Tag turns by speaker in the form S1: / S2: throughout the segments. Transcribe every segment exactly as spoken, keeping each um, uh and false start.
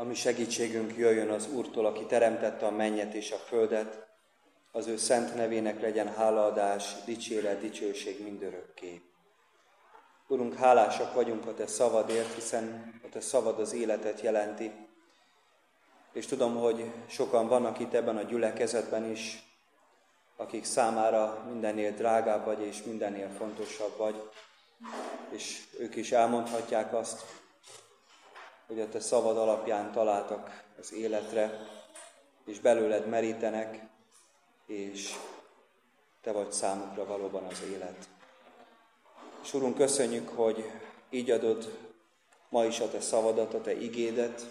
S1: mi segítségünk jöjjön az Úrtól, aki teremtette a mennyet és a földet, az ő szent nevének legyen hálaadás, dicséret, dicsőség mindörökké. Urunk, hálásak vagyunk a Te szavadért, hiszen a Te szavad az életet jelenti. És tudom, hogy sokan vannak itt ebben a gyülekezetben is, akik számára mindennél drágább vagy, és mindennél fontosabb vagy. És ők is elmondhatják azt, hogy a Te szavad alapján találtak az életre, és belőled merítenek, és Te vagy számukra valóban az élet. És Urunk, köszönjük, hogy így adod ma is a Te szavadat, a Te igédet.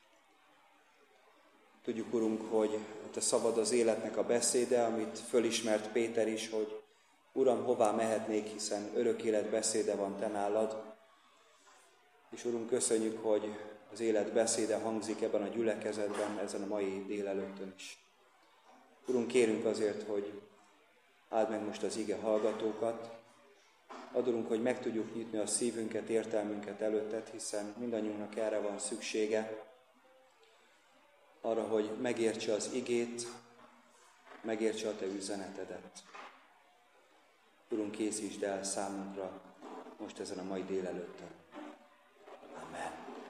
S1: Tudjuk, Urunk, hogy a Te szavad az életnek a beszéde, amit fölismert Péter is, hogy Uram, hová mehetnék, hiszen örök élet beszéde van Te nálad. És Urunk, köszönjük, hogy az élet beszéde hangzik ebben a gyülekezetben, ezen a mai délelőttön is. Urunk, kérünk azért, hogy áld meg most az ige hallgatókat. Adunk, hogy meg tudjuk nyitni a szívünket, értelmünket előtted, hiszen mindannyiunknak erre van szüksége. Arra, hogy megértse az igét, megértse a Te üzenetedet. Urunk, készítsd el számunkra most ezen a mai délelőttön. Amen.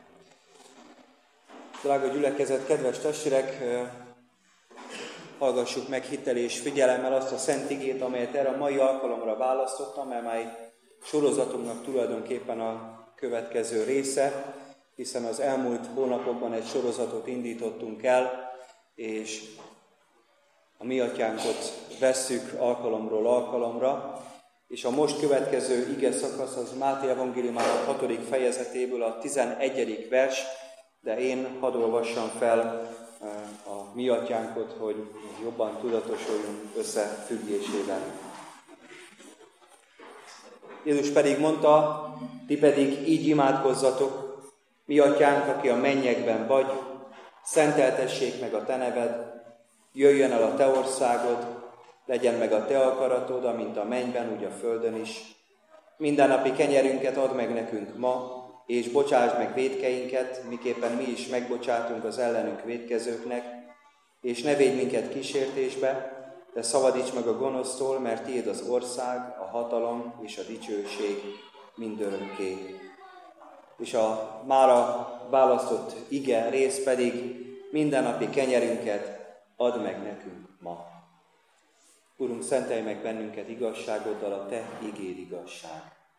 S1: Drága gyülekezet, kedves testvérek, hallgassuk meg hittel és figyelemmel azt a szent igét, amelyet erre a mai alkalomra választottam, amely sorozatunknak tulajdonképpen a következő része, hiszen az elmúlt hónapokban egy sorozatot indítottunk el, és a mi atyánkot vesszük alkalomról alkalomra, és a most következő ige szakasz az Máté evangéliumának hatodik fejezetéből a tizenegyedik vers, de én hadd olvassam fel a mi atyánkot, hogy jobban tudatosuljunk összefüggésében. Jézus pedig mondta, ti pedig így imádkozzatok, mi atyánk, aki a mennyekben vagy, szenteltessék meg a te neved, jöjjön el a te országod, legyen meg a te akaratod, amint a mennyben, úgy a földön is. Mindennapi kenyerünket add meg nekünk ma, és bocsásd meg vétkeinket, miképpen mi is megbocsátunk az ellenünk vétkezőknek, és ne védj minket kísértésbe, de szabadíts meg a gonosztól, mert tiéd az ország, a hatalom és a dicsőség mindörökké. És a mára választott ige rész pedig mindennapi kenyerünket add meg nekünk ma. Urunk, szentelj meg bennünket igazságoddal, a Te igéd igazság.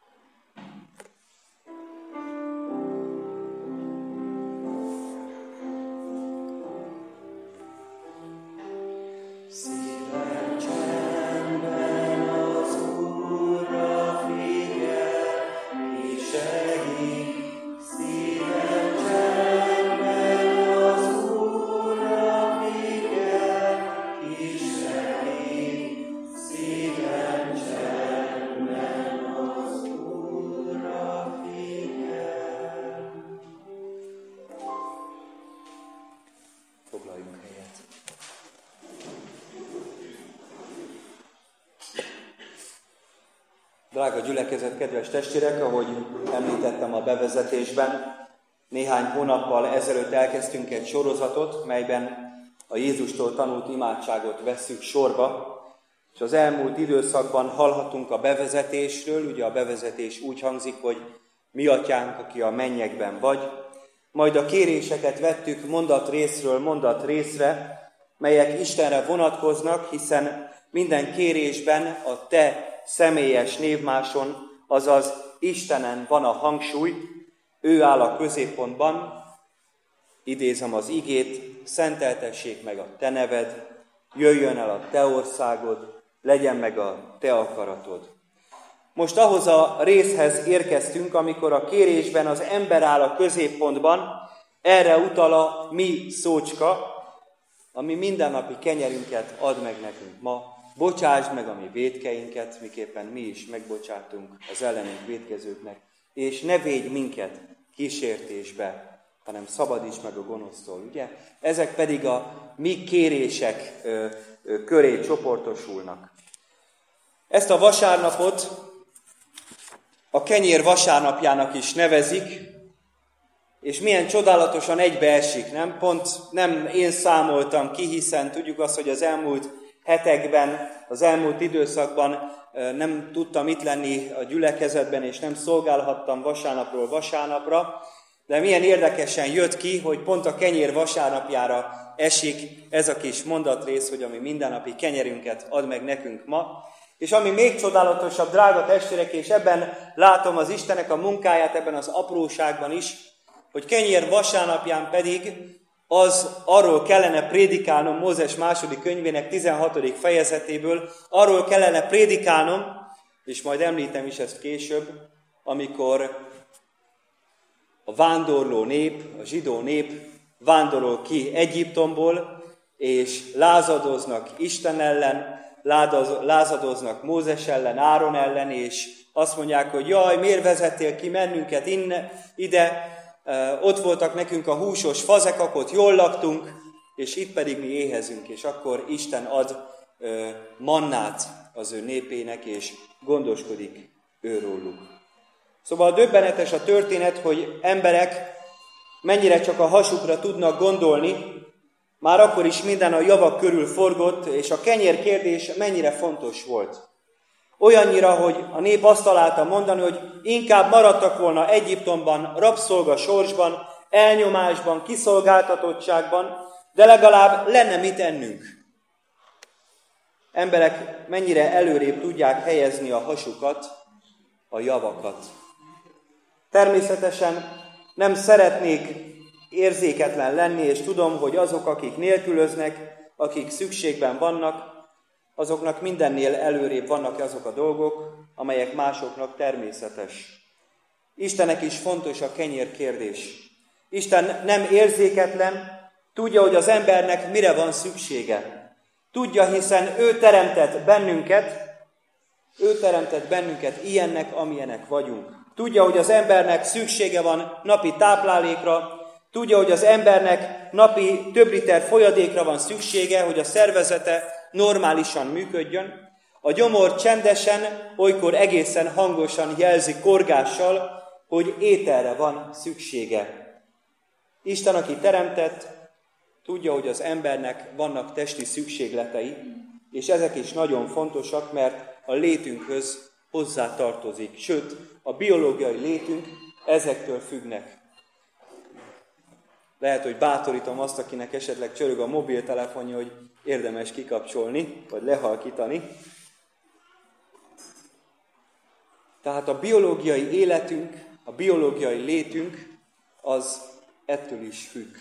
S1: Drága gyülekezet, kedves testvérek, ahogy említettem a bevezetésben, néhány hónappal ezelőtt elkezdtünk egy sorozatot, melyben a Jézustól tanult imádságot vesszük sorba, és az elmúlt időszakban hallhatunk a bevezetésről, ugye a bevezetés úgy hangzik, hogy mi atyánk, aki a mennyekben vagy, majd a kéréseket vettük mondat részről mondat részre, melyek Istenre vonatkoznak, hiszen minden kérésben a te személyes névmáson, azaz Istenen van a hangsúly, ő áll a középpontban, idézem az igét, szenteltessék meg a te neved, jöjjön el a te országod, legyen meg a te akaratod. Most ahhoz a részhez érkeztünk, amikor a kérésben az ember áll a középpontban, erre utal a mi szócska, ami mindennapi kenyerünket ad meg nekünk ma. Bocsásd meg a mi vétkeinket, miképpen mi is megbocsátunk az ellenünk vétkezőknek, és ne védj minket kísértésbe, hanem szabadíts meg a gonosztól, ugye? Ezek pedig a mi kérések ö, ö, köré csoportosulnak. Ezt a vasárnapot a kenyér vasárnapjának is nevezik, és milyen csodálatosan egybeesik, nem? Pont nem én számoltam ki, hiszen tudjuk azt, hogy az elmúlt hetekben, az elmúlt időszakban nem tudtam itt lenni a gyülekezetben, és nem szolgálhattam vasárnapról vasárnapra, de milyen érdekesen jött ki, hogy pont a kenyér vasárnapjára esik ez a kis mondatrész, hogy ami mindennapi kenyerünket ad meg nekünk ma. És ami még csodálatosabb, drága testvérek, és ebben látom az Istennek a munkáját, ebben az apróságban is, hogy kenyér vasárnapján pedig az arról kellene prédikálnom, Mózes második könyvének tizenhatodik fejezetéből, arról kellene prédikálnom, és majd említem is ezt később, amikor a vándorló nép, a zsidó nép vándorol ki Egyiptomból, és lázadoznak Isten ellen, lázadoznak Mózes ellen, Áron ellen, és azt mondják, hogy jaj, miért vezettél ki mennünket innen, ide, ott voltak nekünk a húsos fazekak, ott jól laktunk, és itt pedig mi éhezünk, és akkor Isten ad mannát az ő népének, és gondoskodik őróluk. Szóval döbbenetes a történet, hogy emberek mennyire csak a hasukra tudnak gondolni, már akkor is minden a javak körül forgott, és a kenyér kérdés mennyire fontos volt. Olyannyira, hogy a nép azt találta mondani, hogy inkább maradtak volna Egyiptomban, rabszolga sorsban, elnyomásban, kiszolgáltatottságban, de legalább lenne mit ennünk. Emberek mennyire előrébb tudják helyezni a hasukat, a javakat. Természetesen nem szeretnék érzéketlen lenni, és tudom, hogy azok, akik nélkülöznek, akik szükségben vannak, azoknak mindennél előrébb vannak azok a dolgok, amelyek másoknak természetes. Istennek is fontos a kenyér kérdés. Isten nem érzéketlen, tudja, hogy az embernek mire van szüksége. Tudja, hiszen ő teremtett bennünket, ő teremtett bennünket ilyennek, amilyenek vagyunk. Tudja, hogy az embernek szüksége van napi táplálékra, tudja, hogy az embernek napi több liter folyadékra van szüksége, hogy a szervezete normálisan működjön. A gyomor csendesen, olykor egészen hangosan jelzi korgással, hogy ételre van szüksége. Isten, aki teremtett, tudja, hogy az embernek vannak testi szükségletei, és ezek is nagyon fontosak, mert a létünkhöz hozzátartozik. Sőt, a biológiai létünk ezektől függnek. Lehet, hogy bátorítom azt, akinek esetleg csörög a mobiltelefonja, hogy érdemes kikapcsolni, vagy lehalkítani. Tehát a biológiai életünk, a biológiai létünk, az ettől is függ.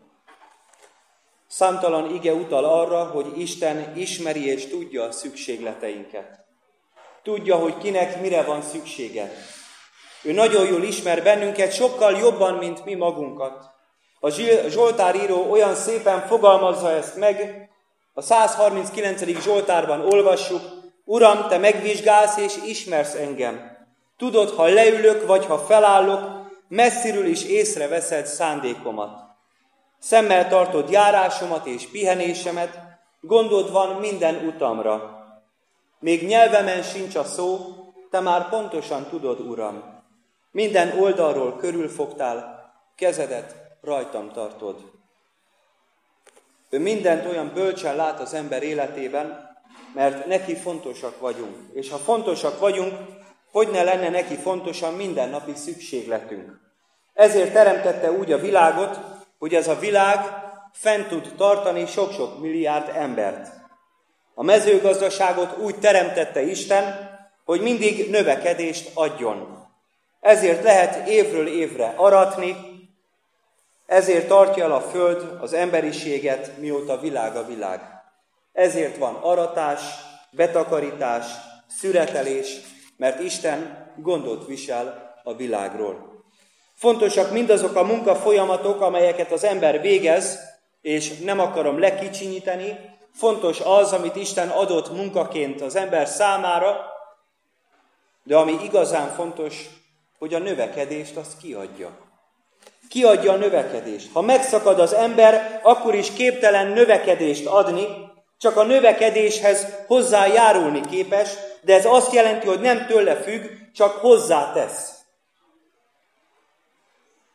S1: Számtalan ige utal arra, hogy Isten ismeri és tudja a szükségleteinket. Tudja, hogy kinek mire van szüksége. Ő nagyon jól ismer bennünket, sokkal jobban, mint mi magunkat. A Zsoltáríró olyan szépen fogalmazza ezt meg, a száz harminckilencedik Zsoltárban olvassuk, Uram, te megvizsgálsz és ismersz engem. Tudod, ha leülök, vagy ha felállok, messziről is észreveszed szándékomat. Szemmel tartod járásomat és pihenésemet, gondod van minden utamra. Még nyelvemen sincs a szó, te már pontosan tudod, Uram. Minden oldalról körülfogtál, kezedet rajtam tartod. Ő mindent olyan bölcsen lát az ember életében, mert neki fontosak vagyunk. És ha fontosak vagyunk, hogy ne lenne neki fontosan mindennapi szükségletünk. Ezért teremtette úgy a világot, hogy ez a világ fent tud tartani sok-sok milliárd embert. A mezőgazdaságot úgy teremtette Isten, hogy mindig növekedést adjon. Ezért lehet évről évre aratni, ezért tartja el a föld az emberiséget, mióta világ a világ. Ezért van aratás, betakarítás, szüretelés, mert Isten gondot visel a világról. Fontosak mindazok a munkafolyamatok, amelyeket az ember végez, és nem akarom lekicsinyíteni. Fontos az, amit Isten adott munkaként az ember számára, de ami igazán fontos, hogy a növekedést azt kiadja. Kiadja a növekedést. Ha megszakad az ember, akkor is képtelen növekedést adni, csak a növekedéshez hozzájárulni képes, de ez azt jelenti, hogy nem tőle függ, csak hozzátesz.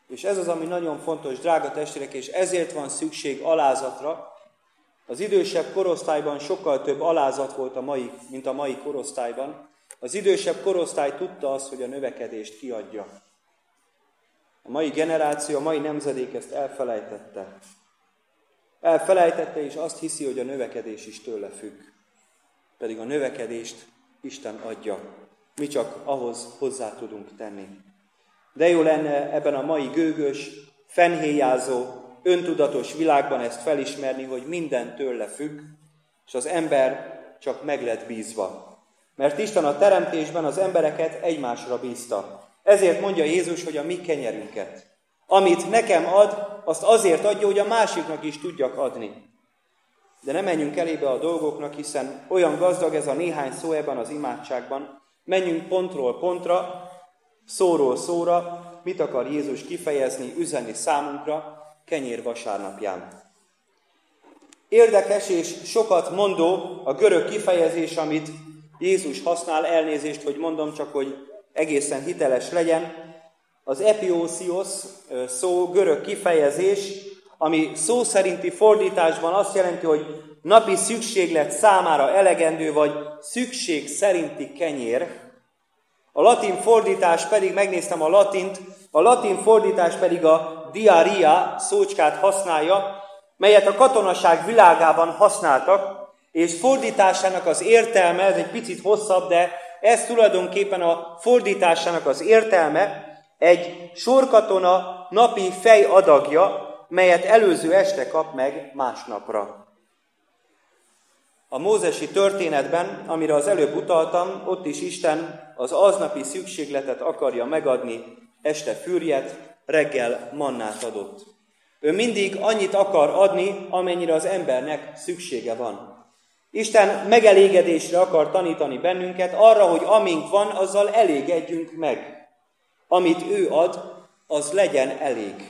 S1: És ez az, ami nagyon fontos, drága testvérek, és ezért van szükség alázatra. Az idősebb korosztályban sokkal több alázat volt, a mai, mint a mai korosztályban. Az idősebb korosztály tudta azt, hogy a növekedést kiadja. A mai generáció, a mai nemzedék ezt elfelejtette. Elfelejtette, és azt hiszi, hogy a növekedés is tőle függ. Pedig a növekedést Isten adja. Mi csak ahhoz hozzá tudunk tenni. De jó lenne ebben a mai gőgös, fennhéjázó, öntudatos világban ezt felismerni, hogy minden tőle függ, és az ember csak meg lett bízva. Mert Isten a teremtésben az embereket egymásra bízta. Ezért mondja Jézus, hogy a mi kenyerünket, amit nekem ad, azt azért adja, hogy a másiknak is tudjak adni. De ne menjünk elébe a dolgoknak, hiszen olyan gazdag ez a néhány szó ebben az imádságban. Menjünk pontról pontra, szóról szóra, mit akar Jézus kifejezni, üzenni számunkra kenyér vasárnapján. Érdekes és sokat mondó a görög kifejezés, amit Jézus használ, elnézést, hogy mondom, csak hogy egészen hiteles legyen. Az epiószios szó görög kifejezés, ami szó szerinti fordításban azt jelenti, hogy napi szükséglet számára elegendő, vagy szükség szerinti kenyér. A latin fordítás pedig, megnéztem a latint, a latin fordítás pedig a diaria szócskát használja, melyet a katonaság világában használtak, és fordításának az értelme, ez egy picit hosszabb, de ez tulajdonképpen a fordításának az értelme, egy sorkatona napi fejadagja, melyet előző este kap meg másnapra. A mózesi történetben, amire az előbb utaltam, ott is Isten az aznapi szükségletet akarja megadni, este fürjet, reggel mannát adott. Ő mindig annyit akar adni, amennyire az embernek szüksége van. Isten megelégedésre akar tanítani bennünket, arra, hogy amink van, azzal elégedjünk meg. Amit ő ad, az legyen elég.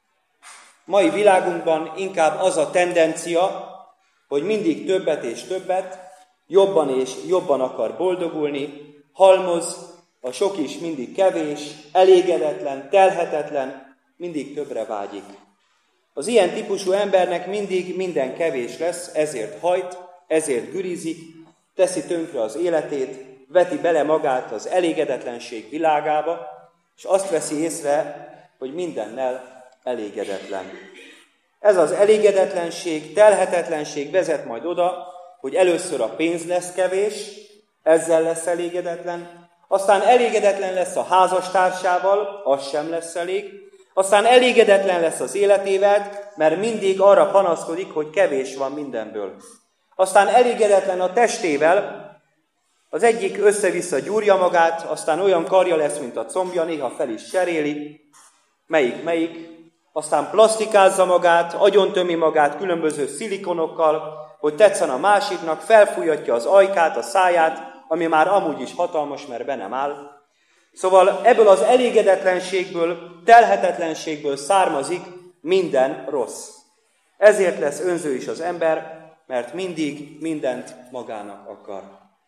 S1: Mai világunkban inkább az a tendencia, hogy mindig többet és többet, jobban és jobban akar boldogulni, halmoz, a sok is mindig kevés, elégedetlen, telhetetlen, mindig többre vágyik. Az ilyen típusú embernek mindig minden kevés lesz, ezért hajt, ezért gürizik, teszi tönkre az életét, veti bele magát az elégedetlenség világába, és azt veszi észre, hogy mindennel elégedetlen. Ez az elégedetlenség, telhetetlenség vezet majd oda, hogy először a pénz lesz kevés, ezzel lesz elégedetlen, aztán elégedetlen lesz a házastársával, az sem lesz elég, aztán elégedetlen lesz az életével, mert mindig arra panaszkodik, hogy kevés van mindenből. Aztán elégedetlen a testével, az egyik össze-vissza gyúrja magát, aztán olyan karja lesz, mint a combja, néha fel is cseréli, melyik-melyik, aztán plasztikázza magát, agyontömi magát különböző szilikonokkal, hogy tetszen a másiknak, felfújatja az ajkát, a száját, ami már amúgy is hatalmas, mert be nem áll. Szóval ebből az elégedetlenségből, telhetetlenségből származik minden rossz. Ezért lesz önző is az ember, mert mindig mindent magának akar.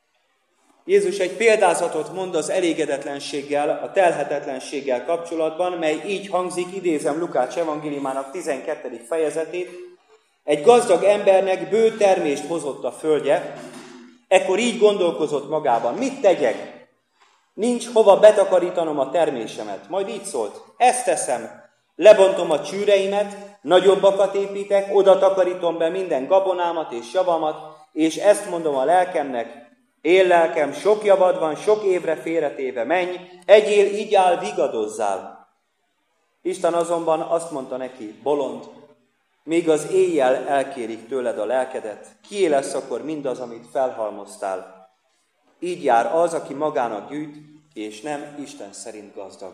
S1: Jézus egy példázatot mond az elégedetlenséggel, a telhetetlenséggel kapcsolatban, mely így hangzik, idézem Lukács evangéliumának tizenkettedik fejezetét. Egy gazdag embernek bő termést hozott a földje, ekkor így gondolkozott magában, mit tegyek? Nincs hova betakarítanom a termésemet. Majd így szólt, ezt teszem, lebontom a csűreimet, nagyobbakat építek, oda takarítom be minden gabonámat és javamat, és ezt mondom a lelkemnek, él lelkem, sok javad van, sok évre félretéve, menj, egyél, igyál, vigadozzál. Isten azonban azt mondta neki, bolond, még az éjjel elkérik tőled a lelkedet, kié lesz akkor mindaz, amit felhalmoztál. Így jár az, aki magának gyűjt, és nem Isten szerint gazdag.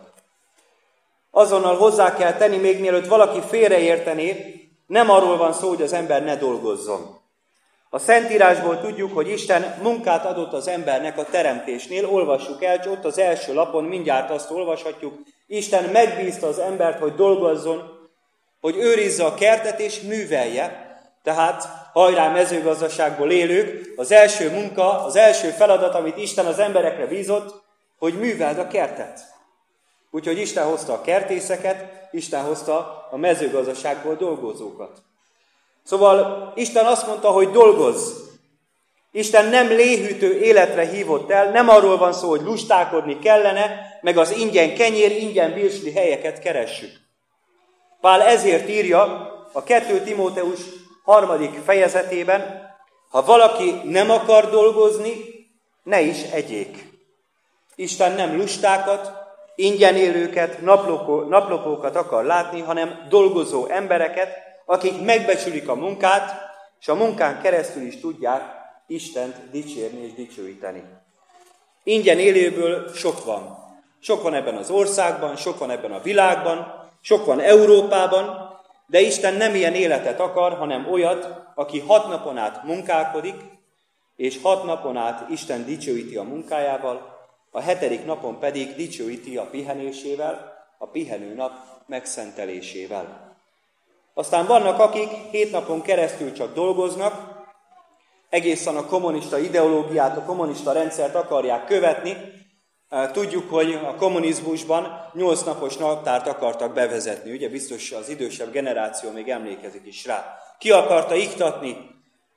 S1: Azonnal hozzá kell tenni, még mielőtt valaki félreértené, nem arról van szó, hogy az ember ne dolgozzon. A Szentírásból tudjuk, hogy Isten munkát adott az embernek a teremtésnél, olvassuk el, ott az első lapon mindjárt azt olvashatjuk, Isten megbízta az embert, hogy dolgozzon, hogy őrizze a kertet és művelje. Tehát hajrá mezőgazdaságból élők, az első munka, az első feladat, amit Isten az emberekre bízott, hogy műveld a kertet. Úgyhogy Isten hozta a kertészeket, Isten hozta a mezőgazdaságból dolgozókat. Szóval Isten azt mondta, hogy dolgozz. Isten nem léhűtő életre hívott el, nem arról van szó, hogy lustálkodni kellene, meg az ingyen kenyér, ingyen virsli helyeket keressük. Pál ezért írja a kettő Timóteus harmadik fejezetében, ha valaki nem akar dolgozni, ne is egyék. Isten nem lustákat, ingyen élőket, naplopó, naplopókat akar látni, hanem dolgozó embereket, akik megbecsülik a munkát, és a munkán keresztül is tudják Istent dicsérni és dicsőíteni. Ingyen élőből sok van. Sok van ebben az országban, sok van ebben a világban, sok van Európában, de Isten nem ilyen életet akar, hanem olyat, aki hat napon át munkálkodik, és hat napon át Isten dicsőíti a munkájával, a hetedik napon pedig dicsőíti a pihenésével, a pihenő nap megszentelésével. Aztán vannak, akik hét napon keresztül csak dolgoznak, egészen a kommunista ideológiát, a kommunista rendszert akarják követni. Tudjuk, hogy a kommunizmusban nyolc napos naptárt akartak bevezetni. Ugye biztos az idősebb generáció még emlékezik is rá. Ki akarta iktatni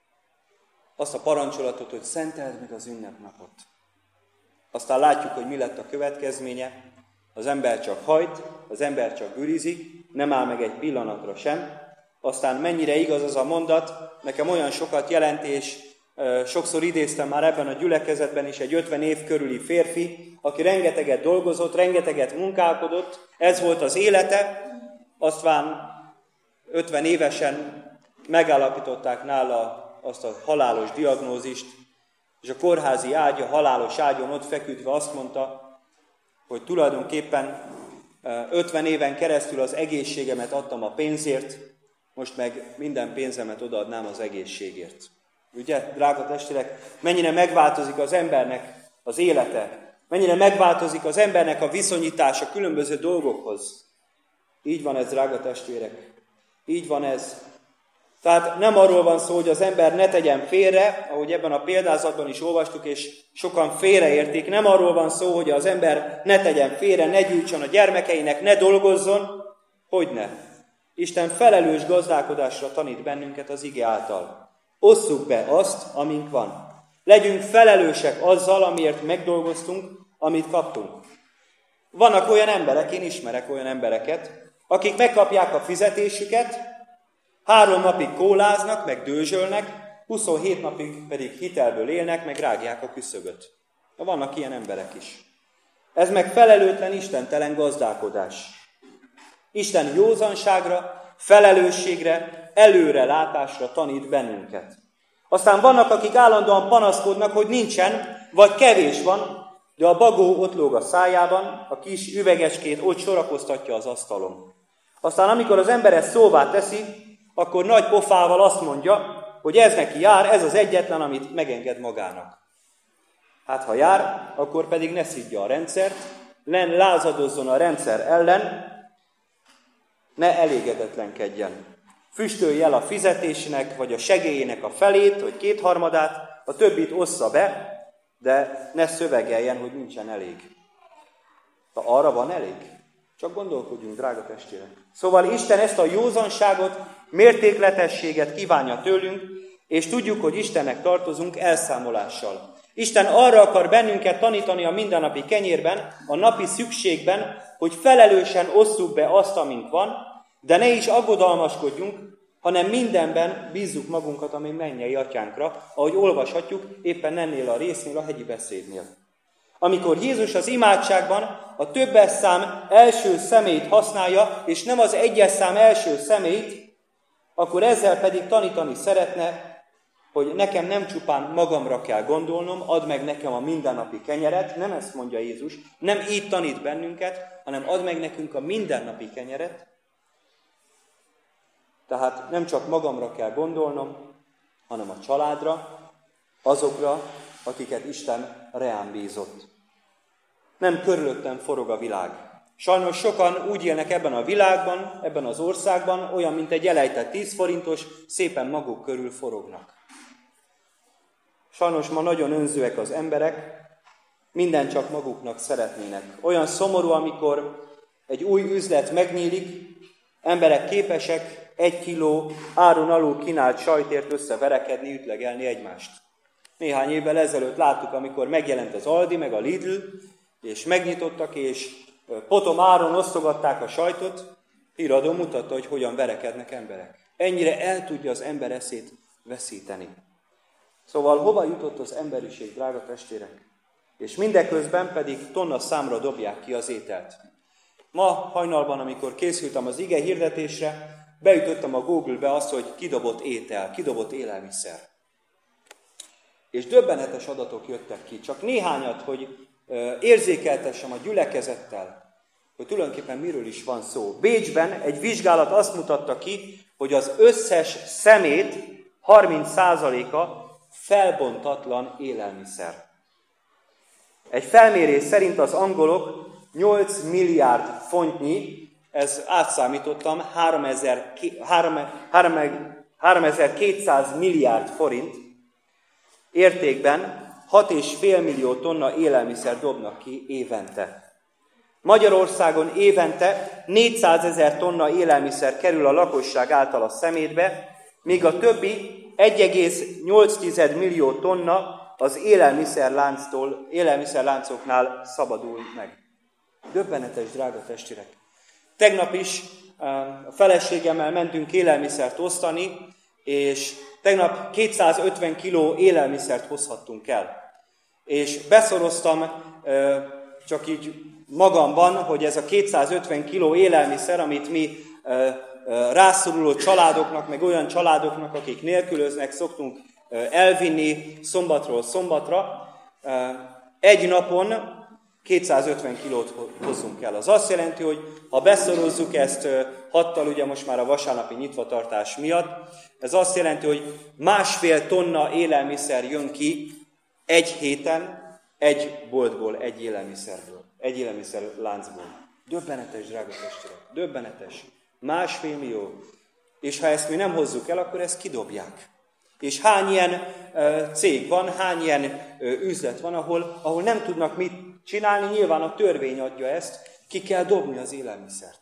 S1: azt a parancsolatot, hogy szenteld meg az ünnepnapot. Aztán látjuk, hogy mi lett a következménye. Az ember csak hajt, az ember csak gürizik, nem áll meg egy pillanatra sem. Aztán mennyire igaz az a mondat, nekem olyan sokat jelent, és sokszor idéztem már ebben a gyülekezetben is egy ötven év körüli férfi, aki rengeteget dolgozott, rengeteget munkálkodott, ez volt az élete, aztán ötven évesen megállapították nála azt a halálos diagnózist, és a kórházi ágya, halálos ágyon ott feküdve azt mondta, hogy tulajdonképpen ötven éven keresztül az egészségemet adtam a pénzért, most meg minden pénzemet odaadnám az egészségért. Ugye, drága testvérek, mennyire megváltozik az embernek az élete, mennyire megváltozik az embernek a viszonyítása különböző dolgokhoz. Így van ez, drága testvérek. Így van ez. Tehát nem arról van szó, hogy az ember ne tegyen félre, ahogy ebben a példázatban is olvastuk, és sokan félreértik. Nem arról van szó, hogy az ember ne tegyen félre, ne gyűjtsön a gyermekeinek, ne dolgozzon. Hogyne? Isten felelős gazdálkodásra tanít bennünket az ige által. Osszuk be azt, amink van. Legyünk felelősek azzal, amiért megdolgoztunk, amit kaptunk. Vannak olyan emberek, én ismerek olyan embereket, akik megkapják a fizetésüket, három napig kóláznak, meg dőzsölnek, huszonhét napig pedig hitelből élnek, meg rágják a küszöböt. Vannak ilyen emberek is. Ez meg felelőtlen, istentelen gazdálkodás. Isten józanságra, felelősségre, előrelátásra tanít bennünket. Aztán vannak, akik állandóan panaszkodnak, hogy nincsen, vagy kevés van, de a bagó ott lóg a szájában, a kis üvegecskét ott sorakoztatja az asztalon. Aztán amikor az ember ezt szóvá teszi, akkor nagy pofával azt mondja, hogy ez neki jár, ez az egyetlen, amit megenged magának. Hát ha jár, akkor pedig ne szidja a rendszert, ne lázadozzon a rendszer ellen, ne elégedetlenkedjen. Füstölj el a fizetésének, vagy a segélyének a felét, vagy kétharmadát, a többit ossza be, de ne szövegeljen, hogy nincsen elég. Ha arra van elég? Csak gondolkodjunk, drága testvérek. Szóval Isten ezt a józanságot, mértékletességet kívánja tőlünk, és tudjuk, hogy Istennek tartozunk elszámolással. Isten arra akar bennünket tanítani a mindennapi kenyérben, a napi szükségben, hogy felelősen osszuk be azt, amink van, de ne is aggodalmaskodjunk, hanem mindenben bízzuk magunkat a mi mennyei atyánkra, ahogy olvashatjuk éppen ennél a résznél, a hegyi beszédnél. Amikor Jézus az imádságban a többes szám első személyt használja, és nem az egyes szám első személyt, akkor ezzel pedig tanítani szeretne, hogy nekem nem csupán magamra kell gondolnom, add meg nekem a mindennapi kenyeret, nem ezt mondja Jézus, nem így tanít bennünket, hanem add meg nekünk a mindennapi kenyeret. Tehát nem csak magamra kell gondolnom, hanem a családra, azokra, akiket Isten reám bízott. Nem körülöttem forog a világ. Sajnos sokan úgy élnek ebben a világban, ebben az országban, olyan, mint egy elejtett tíz forintos, szépen maguk körül forognak. Sajnos ma nagyon önzőek az emberek, minden csak maguknak szeretnének. Olyan szomorú, amikor egy új üzlet megnyílik, emberek képesek egy kiló áron alul kínált sajtért összeverekedni, ütlegelni egymást. Néhány évvel ezelőtt láttuk, amikor megjelent az Aldi, meg a Lidl, és megnyitottak, és potom áron osztogatták a sajtot, híradó mutatta, hogy hogyan verekednek emberek. Ennyire el tudja az ember eszét veszíteni. Szóval hova jutott az emberiség, drága testvérek? És mindeközben pedig tonna számra dobják ki az ételt. Ma hajnalban, amikor készültem az ige hirdetésre, beütöttem a Google-be azt, hogy kidobott étel, kidobott élelmiszer. És döbbenetes adatok jöttek ki. Csak néhányat, hogy érzékeltessem a gyülekezettel, hogy tulajdonképpen miről is van szó. Bécsben egy vizsgálat azt mutatta ki, hogy az összes szemét harminc százaléka felbontatlan élelmiszer. Egy felmérés szerint az angolok nyolc milliárd fontnyi, ez átszámítottam, háromezer-kétszáz milliárd forint értékben hat egész öt millió tonna élelmiszer dobnak ki évente. Magyarországon évente négyszázezer tonna élelmiszer kerül a lakosság által a szemétbe, míg a többi egy egész nyolc millió tonna az élelmiszerlánctól, élelmiszerláncoknál szabadul meg. Döbbenetes, drága testvérek. Tegnap is a feleségemmel mentünk élelmiszert osztani, és tegnap kétszázötven kiló élelmiszert hozhattunk el. És beszoroztam csak így magamban, hogy ez a kétszázötven kiló élelmiszer, amit mi rászoruló családoknak, meg olyan családoknak, akik nélkülöznek, szoktunk elvinni szombatról szombatra, egy napon kétszázötven kilót hozzunk el. Az azt jelenti, hogy ha beszorozzuk ezt hattal, ugye most már a vasárnapi nyitvatartás miatt, ez azt jelenti, hogy másfél tonna élelmiszer jön ki egy héten egy boltból, egy élelmiszerből, egy élelmiszer láncból. Döbbenetes, drága testvérek, döbbenetes. Másfél millió. És ha ezt mi nem hozzuk el, akkor ezt kidobják. És hány ilyen uh, cég van, hány ilyen uh, üzlet van, ahol, ahol nem tudnak mit csinálni, nyilván a törvény adja ezt, ki kell dobni az élelmiszert.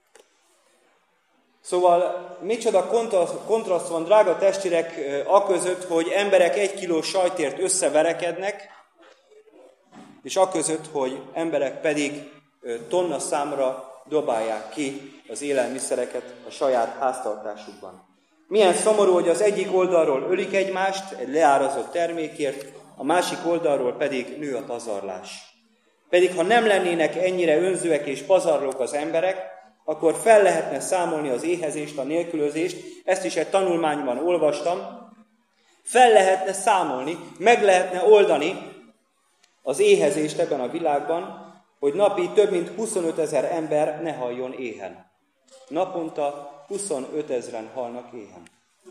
S1: Szóval micsoda kontraszt van, drága testvérek, uh, aközött, hogy emberek egy kiló sajtért összeverekednek, és aközött, hogy emberek pedig uh, tonna számra dobálják ki az élelmiszereket a saját háztartásukban. Milyen szomorú, hogy az egyik oldalról ölik egymást egy leárazott termékért, a másik oldalról pedig nő a pazarlás. Pedig ha nem lennének ennyire önzőek és pazarlók az emberek, akkor fel lehetne számolni az éhezést, a nélkülözést, ezt is egy tanulmányban olvastam, fel lehetne számolni, meg lehetne oldani az éhezést ebben a világban, hogy napi több mint huszonöt ezer ember ne haljon éhen. Naponta huszonöt ezren halnak éhen.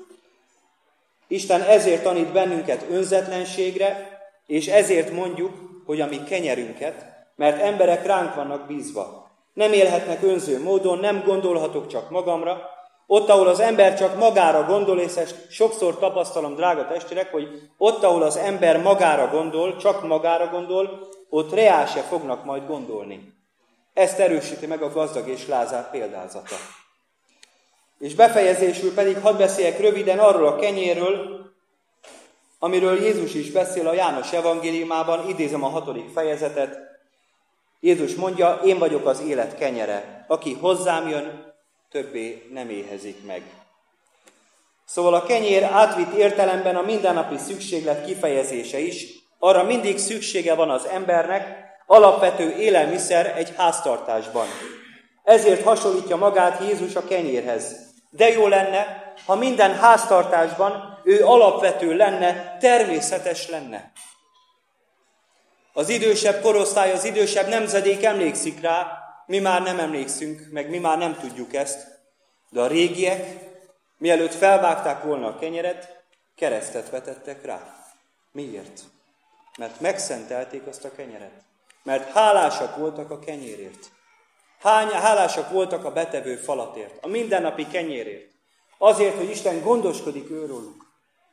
S1: Isten ezért tanít bennünket önzetlenségre, és ezért mondjuk, hogy a mi kenyerünket, mert emberek ránk vannak bízva. Nem élhetnek önző módon, nem gondolhatok csak magamra. Ott, ahol az ember csak magára gondol, és ezt sokszor tapasztalom, drága testvérek, hogy ott, ahol az ember magára gondol, csak magára gondol, ott reál se fognak majd gondolni. Ezt erősíti meg a gazdag és Lázár példázata. És befejezésül pedig hadd beszéljek röviden arról a kenyérről, amiről Jézus is beszél a János evangéliumában, idézem a hatodik fejezetet. Jézus mondja, én vagyok az élet kenyere, aki hozzám jön, többé nem éhezik meg. Szóval a kenyér átvitt értelemben a mindennapi szükséglet kifejezése is, arra mindig szüksége van az embernek, alapvető élelmiszer egy háztartásban. Ezért hasonlítja magát Jézus a kenyérhez. De jó lenne, ha minden háztartásban ő alapvető lenne, természetes lenne. Az idősebb korosztály, az idősebb nemzedék emlékszik rá, mi már nem emlékszünk, meg mi már nem tudjuk ezt, de a régiek, mielőtt felvágták volna a kenyeret, keresztet vetettek rá. Miért? Mert megszentelték azt a kenyeret. Mert hálásak voltak a kenyérért. Hány, hálásak voltak a betevő falatért, a mindennapi kenyérért. Azért, hogy Isten gondoskodik őróluk.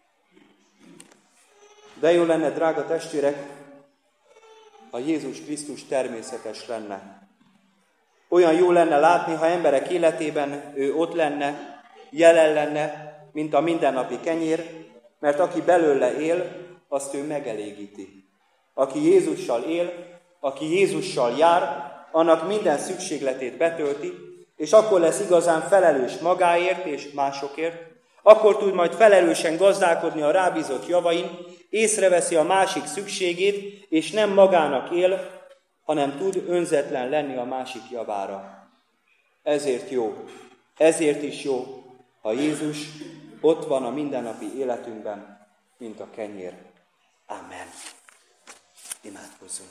S1: De jó lenne, drága testvérek, ha Jézus Krisztus természetes lenne. Olyan jó lenne látni, ha emberek életében ő ott lenne, jelen lenne, mint a mindennapi kenyér, mert aki belőle él, azt ő megelégíti. Aki Jézussal él, aki Jézussal jár, annak minden szükségletét betölti, és akkor lesz igazán felelős magáért és másokért, akkor tud majd felelősen gazdálkodni a rábízott javain, észreveszi a másik szükségét, és nem magának él, hanem tud önzetlen lenni a másik javára. Ezért jó, ezért is jó, ha Jézus ott van a mindennapi életünkben, mint a kenyér. Amen. Imádkozzunk.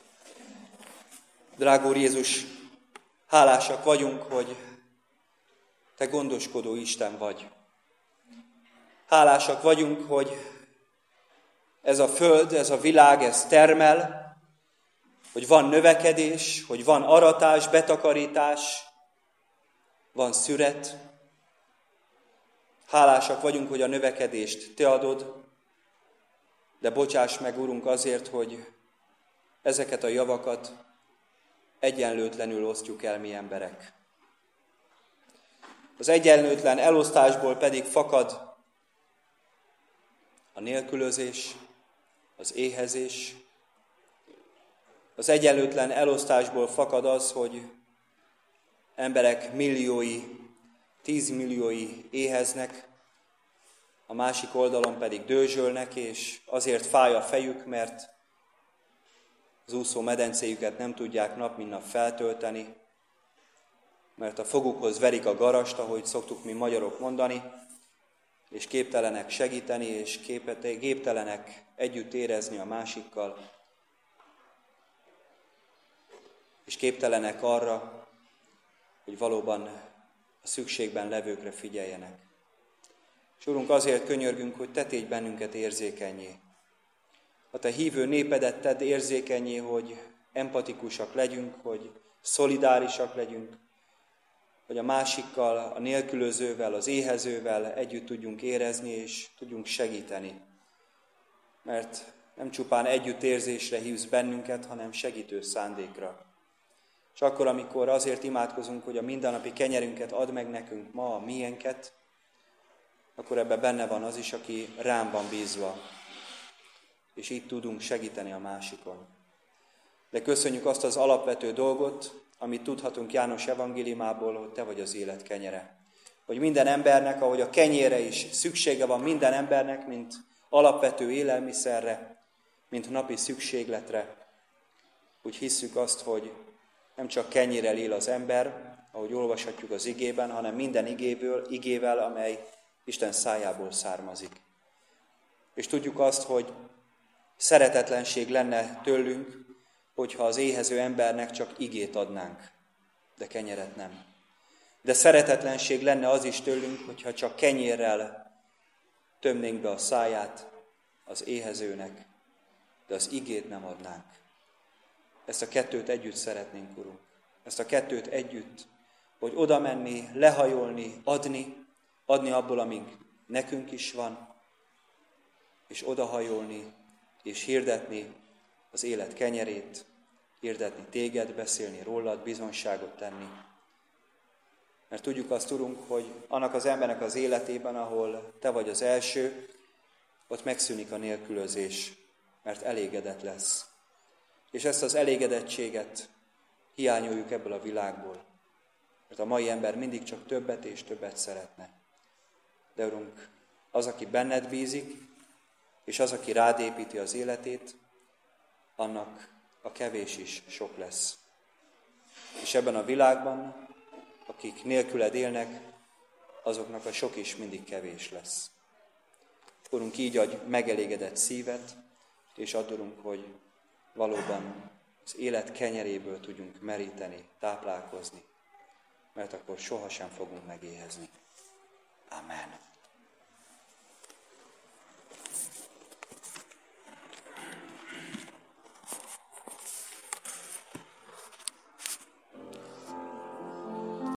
S1: Drága Úr Jézus, hálásak vagyunk, hogy Te gondoskodó Isten vagy. Hálásak vagyunk, hogy ez a föld, ez a világ, ez termel, hogy van növekedés, hogy van aratás, betakarítás, van szüret. Hálásak vagyunk, hogy a növekedést Te adod, de bocsáss meg, Urunk, azért, hogy ezeket a javakat egyenlőtlenül osztjuk el mi emberek. Az egyenlőtlen elosztásból pedig fakad a nélkülözés, az éhezés. Az egyenlőtlen elosztásból fakad az, hogy emberek milliói, tízmilliói éheznek, a másik oldalon pedig dőzsölnek, és azért fáj a fejük, mert az úszó medencéjüket nem tudják nap mint nap feltölteni, mert a fogukhoz verik a garast, ahogy szoktuk mi magyarok mondani, és képtelenek segíteni, és képtelenek együtt érezni a másikkal, és képtelenek arra, hogy valóban a szükségben levőkre figyeljenek. És Urunk, azért könyörgünk, hogy Te tégy bennünket érzékennyé. A Te hívő népedet tedd érzékennyé, hogy empatikusak legyünk, hogy szolidárisak legyünk, hogy a másikkal, a nélkülözővel, az éhezővel együtt tudjunk érezni, és tudjunk segíteni. Mert nem csupán együttérzésre hívsz bennünket, hanem segítő szándékra. És akkor, amikor azért imádkozunk, hogy a mindennapi kenyerünket add meg nekünk ma, a miénket, akkor ebben benne van az is, aki rám van bízva, és így tudunk segíteni a másikon. De köszönjük azt az alapvető dolgot, amit tudhatunk János evangéliumából, hogy Te vagy az élet kenyere. Hogy minden embernek, ahogy a kenyérre is szüksége van minden embernek, mint alapvető élelmiszerre, mint napi szükségletre, úgy hisszük azt, hogy nem csak kenyérrel él az ember, ahogy olvashatjuk az igében, hanem minden igéből, igével, amely Isten szájából származik. És tudjuk azt, hogy szeretetlenség lenne tőlünk, hogyha az éhező embernek csak igét adnánk, de kenyeret nem. De szeretetlenség lenne az is tőlünk, hogyha csak kenyérrel tömnénk be a száját az éhezőnek, de az igét nem adnánk. Ezt a kettőt együtt szeretnénk, Urunk. Ezt a kettőt együtt, hogy oda menni, lehajolni, adni, adni abból, amink nekünk is van, és odahajolni, és hirdetni az élet kenyerét, hirdetni téged, beszélni rólad, bizonyságot tenni. Mert tudjuk azt, Urunk, hogy annak az embernek az életében, ahol Te vagy az első, ott megszűnik a nélkülözés, mert elégedett lesz. És ezt az elégedettséget hiányoljuk ebből a világból. Mert a mai ember mindig csak többet és többet szeretne. De Urunk, az, aki benned bízik, és az, aki rád építi az életét, annak a kevés is sok lesz. És ebben a világban, akik nélküled élnek, azoknak a sok is mindig kevés lesz. Urunk, így adj megelégedett szívet, és adunk, hogy valóban az élet kenyeréből tudjunk meríteni, táplálkozni, mert akkor sohasem fogunk megéhezni. Amen.